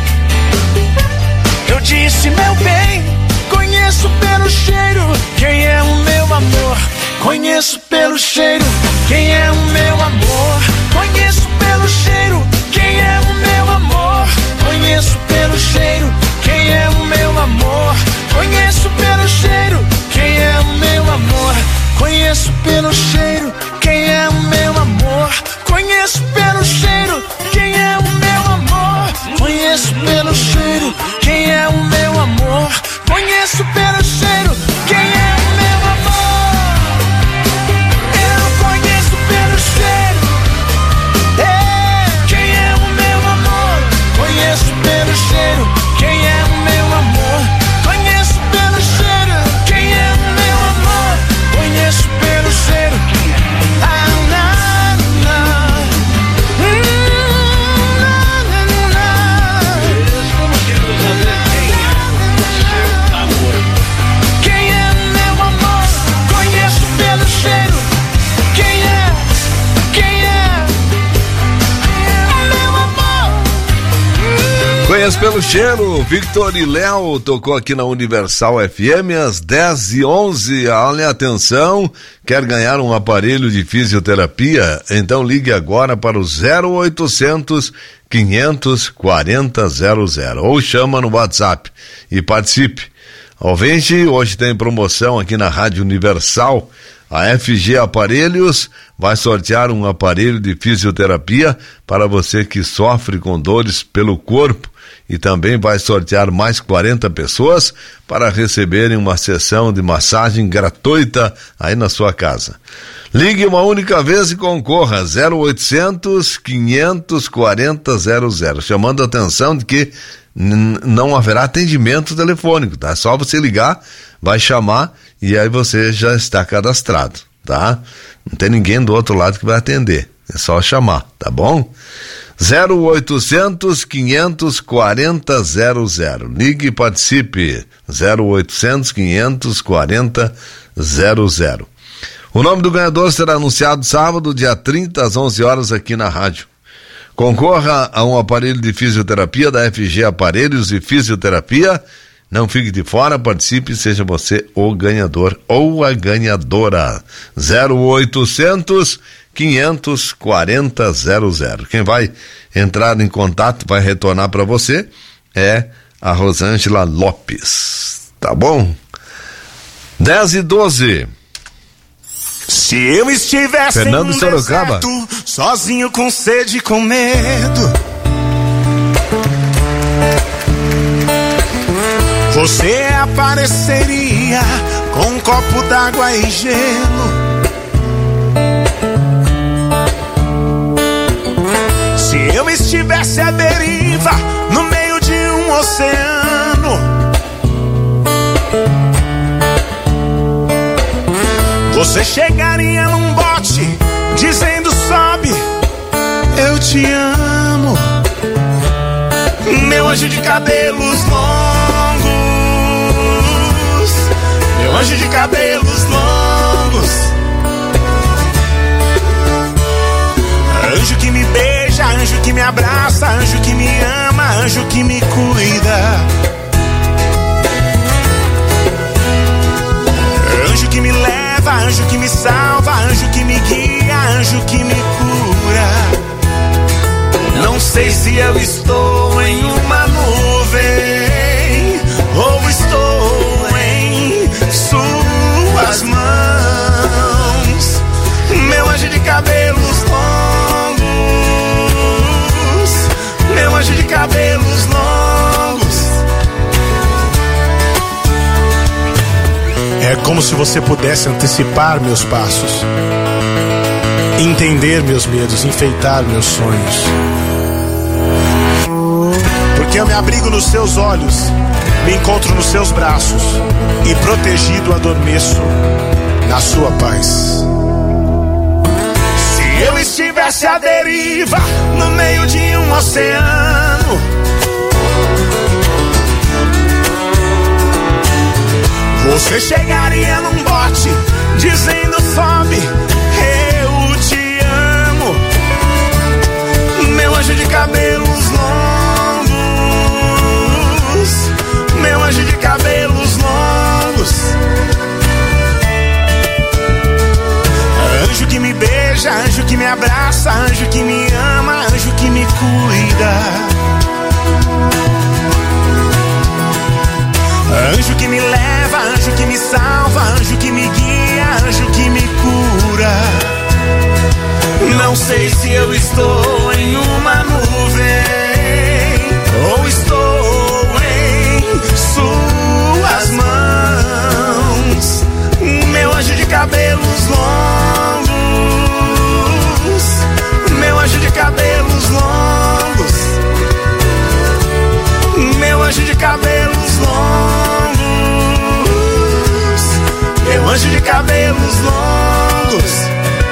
Eu disse, meu bem, conheço pelo cheiro quem é o meu amor. Conheço pelo cheiro quem é o meu amor. Conheço pelo cheiro quem é o meu amor. Conheço cheiro quem é o meu amor. Conheço pelo cheiro quem é o meu amor. Conheço pelo cheiro quem é o meu amor. Conheço pelo cheiro quem é o meu amor. Conheço pelo cheiro quem é o meu amor. Eu conheço pelo cheiro quem é o meu amor. Conheço pelo cheiro quem é o meu amor. Conheço pelo cheiro quem é o meu amor. Conheço pelo cheiro. Conheço pelo cheiro, Victor e Léo tocou aqui na Universal FM às 10h11. Olha, atenção, quer ganhar um aparelho de fisioterapia? Então ligue agora para o 0800 540 00 ou chama no WhatsApp e participe. Ouvinte, hoje tem promoção aqui na Rádio Universal. A FG Aparelhos vai sortear um aparelho de fisioterapia para você que sofre com dores pelo corpo e também vai sortear mais 40 pessoas para receberem uma sessão de massagem gratuita aí na sua casa. Ligue uma única vez e concorra 0800 540 00, chamando a atenção de que não haverá atendimento telefônico, tá? Só você ligar, vai chamar e aí você já está cadastrado, tá? Não tem ninguém do outro lado que vai atender, é só chamar, tá bom? 0800 540 00. Ligue e participe. 0800 540 00. O nome do ganhador será anunciado sábado, dia 30, às 11 horas, aqui na rádio. Concorra a um aparelho de fisioterapia da FG Aparelhos e Fisioterapia. Não fique de fora, participe, seja você o ganhador ou a ganhadora. 0800 540 00. Quem vai entrar em contato, vai retornar para você, é a Rosângela Lopes. Tá bom? 10h12. Se eu estivesse Fernando em um Sorocaba, deserto, sozinho com sede e com medo, você apareceria com um copo d'água e gelo. Se eu estivesse à deriva no meio de um oceano, você chegaria num bote dizendo: sobe, eu te amo, meu anjo de cabelos longos, meu anjo de cabelos longos, anjo que me beija, anjo que me abraça, anjo que me ama, anjo que me cuida, anjo que me leva, anjo que me salva, anjo que me guia, anjo que me cura. Não sei se eu estou em uma nuvem ou estou em suas mãos, meu anjo de cabelos longos, meu anjo de cabelos longos. É como se você pudesse antecipar meus passos, entender meus medos, enfeitar meus sonhos. Porque eu me abrigo nos seus olhos, me encontro nos seus braços e protegido adormeço na sua paz. Se eu estivesse à deriva no meio de um oceano, você chegaria num bote dizendo: sobe, eu te amo, meu anjo de cabelos longos, meu anjo de cabelos longos, anjo que me beija, anjo que me abraça, anjo que me ama, anjo que me cuida, Anjo que me leva, anjo que me salva, anjo que me guia, anjo que me cura. Não sei se eu estou em uma nuvem ou estou em suas mãos. Meu anjo de cabelos longos, meu anjo de cabelos longos, meu anjo de cabelos longos, meu anjo de cabelos longos.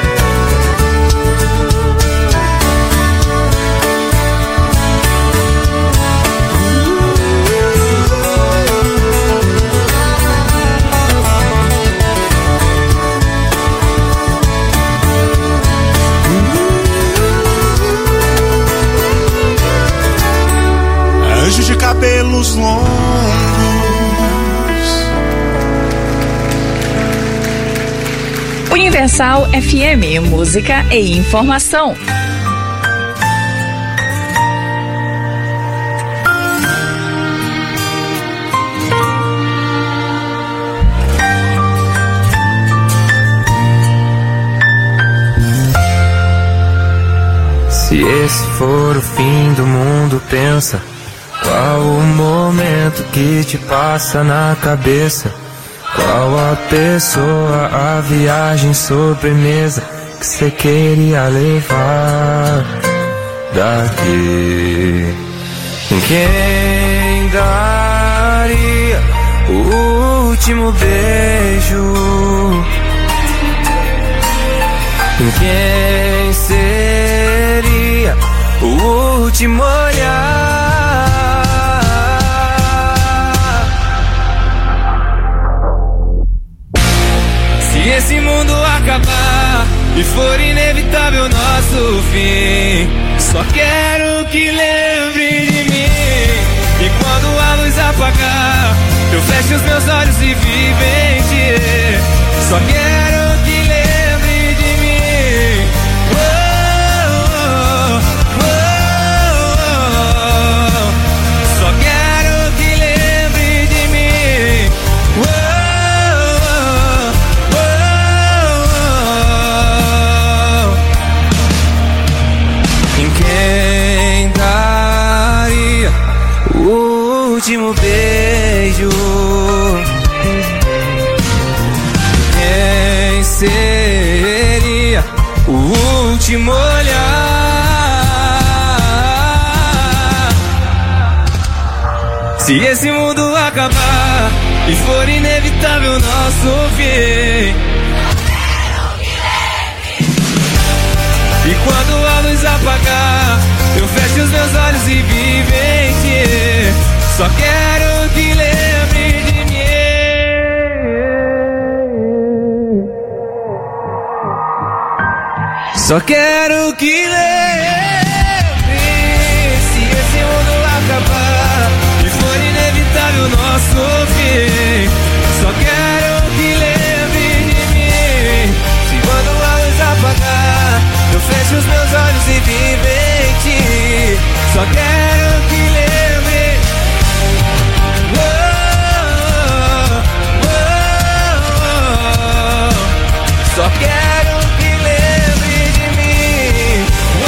Anjo de cabelos longos. Universal FM, música e informação. Se esse for o fim do mundo, pensa. Qual o momento que te passa na cabeça? Qual a pessoa, a viagem, sobremesa que cê queria levar daqui? Quem daria o último beijo? Quem seria o último olhar? Se esse mundo acabar e for inevitável nosso fim, só quero que lembre de mim. E quando a luz apagar, eu fecho os meus olhos e vivencie. Só quero que lembre de mim. Oh, oh, oh, oh. Só quero que lembre de mim. Oh, último beijo. Quem seria o último olhar? Se esse mundo acabar e for inevitável nosso fim, e quando a luz apagar, eu fecho os meus olhos e vivencie. Só quero que lembre de mim. Só quero que lembre. Se esse mundo acabar e for inevitável nosso fim, só quero que lembre de mim. Se quando a luz apagar, eu fecho os meus olhos e vivencie. Só quero que lembre. Só quero que lembre de mim. Oh,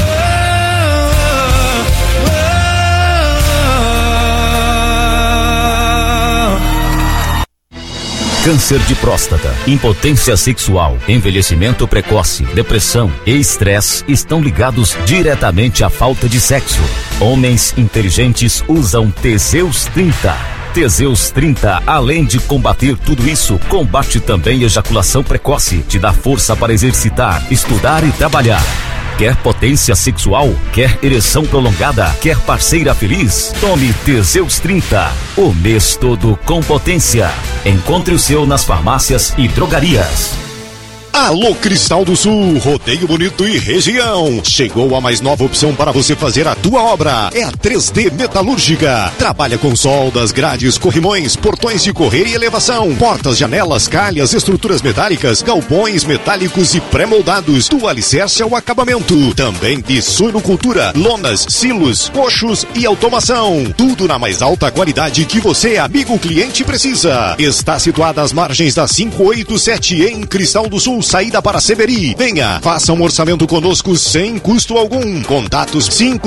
oh, oh. Câncer de próstata, impotência sexual, envelhecimento precoce, depressão e estresse estão ligados diretamente à falta de sexo. Homens inteligentes usam Teseus 30. Teseus 30, além de combater tudo isso, combate também ejaculação precoce, te dá força para exercitar, estudar e trabalhar. Quer potência sexual? Quer ereção prolongada? Quer parceira feliz? Tome Teseus 30, o mês todo com potência. Encontre o seu nas farmácias e drogarias. Alô Cristal do Sul, Rodeio Bonito e região. Chegou a mais nova opção para você fazer a tua obra. É a 3D Metalúrgica. Trabalha com soldas, grades, corrimões, portões de correr e elevação, portas, janelas, calhas, estruturas metálicas, galpões metálicos e pré-moldados, do alicerce ao acabamento. Também de suinocultura, lonas, silos, coxos e automação. Tudo na mais alta qualidade que você, amigo cliente, precisa. Está situada às margens da 587 em Cristal do Sul, saída para Severi. Venha, faça um orçamento conosco sem custo algum. Contatos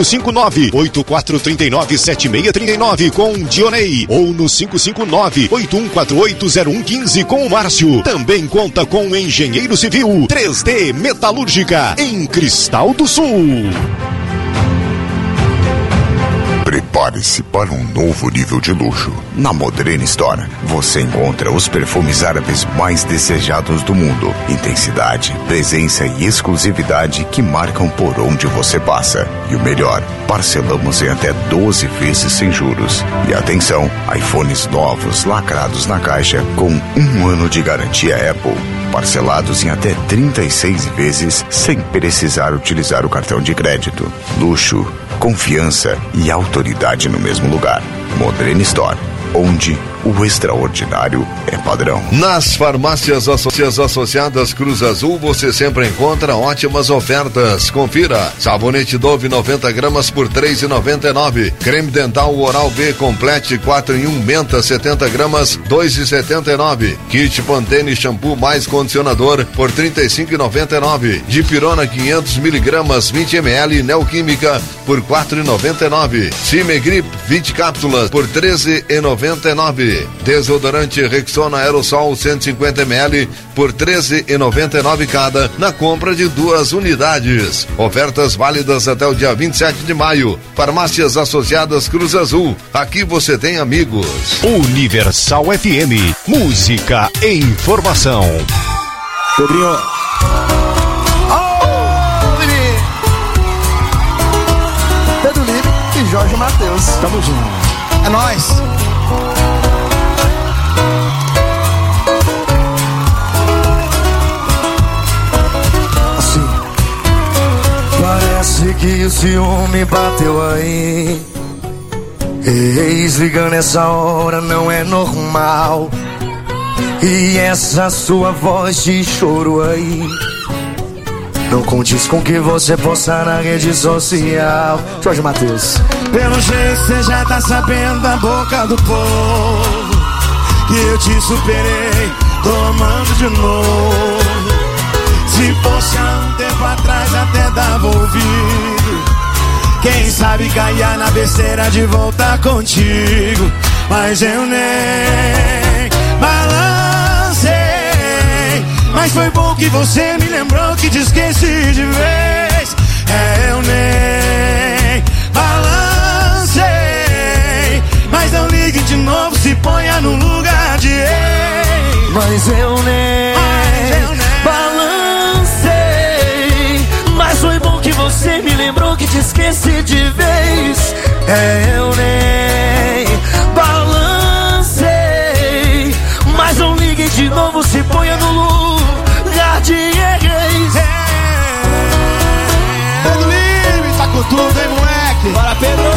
559-8439-7639 com Dionei ou no 559-8148-0115 com o Márcio. Também conta com o engenheiro civil 3D Metalúrgica em Cristal do Sul. Prepare-se para um novo nível de luxo. Na Modern Store, você encontra os perfumes árabes mais desejados do mundo. Intensidade, presença e exclusividade que marcam por onde você passa. E o melhor, parcelamos em até 12 vezes sem juros. E atenção, iPhones novos lacrados na caixa com 1 ano de garantia Apple. Parcelados em até 36 vezes sem precisar utilizar o cartão de crédito. Luxo, confiança e autoridade no mesmo lugar. Modern Store, onde o extraordinário é padrão. Nas farmácias associadas Cruz Azul você sempre encontra ótimas ofertas. Confira: sabonete Dove 90 gramas por R$3,99. Creme dental Oral B Complete 4 em 1 menta 70 gramas R$2,79. Kit Pantene shampoo mais condicionador por R$35,99. Dipirona 500 miligramas 20 ml Neoquímica por R$4,99. Cimegrip 20 cápsulas por R$13,99. Desodorante Rexona Aerosol 150 ml por R$13,99 cada, na compra de 2 unidades. Ofertas válidas até o dia 27 de maio. Farmácias Associadas Cruz Azul. Aqui você tem amigos. Universal FM. Música e informação. Pedrinho. Pedro Lime e Jorge Matheus. Tamo junto. É nóis. Parece que o ciúme bateu aí. Ex ligando essa hora não é normal. E essa sua voz de choro aí não condiz com que você posta na rede social. Jorge Matheus. Pelo jeito você já tá sabendo da boca do povo que eu te superei, tô amando de novo. Se fosse há um tempo atrás até dava ouvido. Quem sabe caia na besteira de voltar contigo. Mas eu nem balancei. Mas foi bom que você me lembrou que te esqueci de vez. Eu nem balancei. Mas não ligue de novo, se ponha no lugar de ex. Mas eu nem balancei. Mas foi bom que você me lembrou que te esqueci de vez. Eu nem balancei. Mas não ligue de novo, se ponha no lugar de ex. Pedro Lime, tá com tudo, hein, moleque? Bora, Pedro!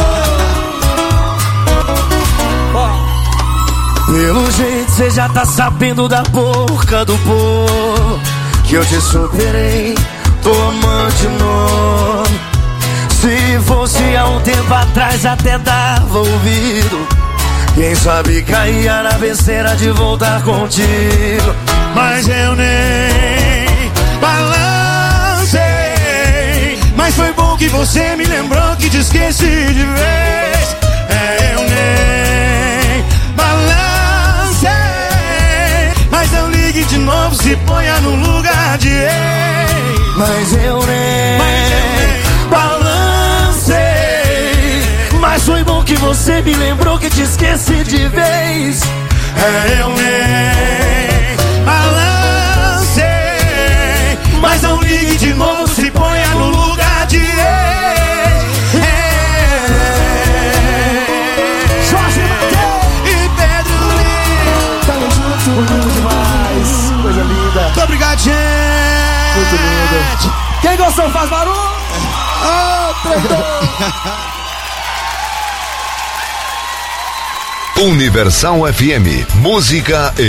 Pelo jeito cê já tá sabendo da boca do povo que eu te superei, tô amando de novo. Se fosse há um tempo atrás até dava ouvido. Quem sabe caía na besteira de voltar contigo. Mas eu nem balancei. Mas foi bom que você me lembrou que te esqueci de vez. Eu nem balancei. Mas não ligue de novo, se ponha no lugar de ex. Mas eu nem balancei. Mas foi bom que você me lembrou que te esqueci de vez. Eu nem balancei. Mas não ligue de novo, se ponha no lugar de ex. Jorge Matheus e Pedro. Tamo junto, bonito demais. Coisa linda. Muito obrigado, gente. gente. Quem gostou faz barulho. Universal FM, música e